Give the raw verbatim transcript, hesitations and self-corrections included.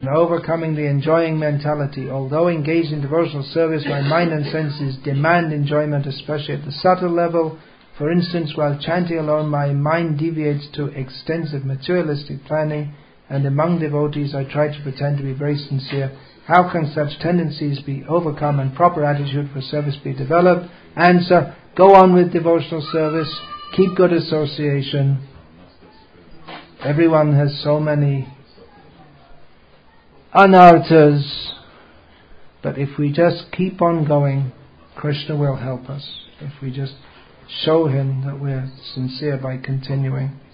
overcoming the enjoying mentality. Although engaged in devotional service, my mind and senses demand enjoyment, especially at the subtle level. For instance, while chanting alone, my mind deviates to extensive materialistic planning, and among devotees I try to pretend to be very sincere. How can such tendencies be overcome and proper attitude for service be developed? Answer: go on with devotional service, keep good association. Everyone has so many anarthas, but if we just keep on going, Krishna will help us. If we just show him that we're sincere by continuing.